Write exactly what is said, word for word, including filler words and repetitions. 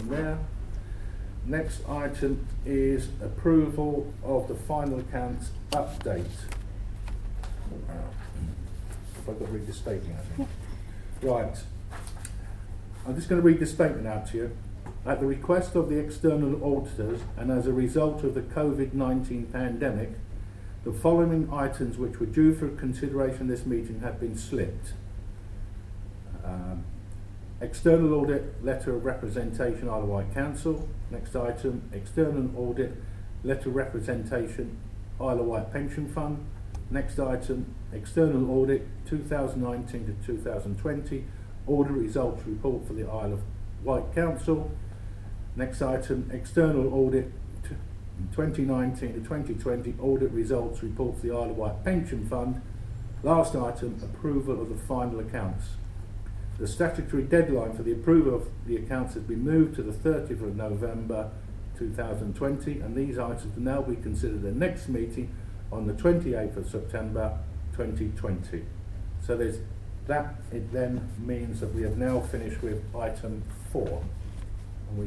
item there. Next item is approval of the final accounts update. Uh, if I've got to read the statement, I think. Right. I'm just going to read the statement out to you. At the request of the external auditors and as a result of the COVID nineteen pandemic, the following items which were due for consideration this meeting have been slipped. Um, external audit letter of representation Isle of Wight Council. Next item, external audit letter of representation Isle of Wight Pension Fund. Next item, external audit two thousand nineteen to two thousand twenty audit results report for the Isle of Wight Council. Next item, external audit twenty nineteen to twenty twenty audit results report for the Isle of Wight Pension Fund. Last item, approval of the final accounts. The statutory deadline for the approval of the accounts has been moved to the thirtieth of November two thousand twenty, and these items will now be considered at the next meeting on the twenty-eighth of September twenty twenty. So there's that. It then means that we have now finished with item four.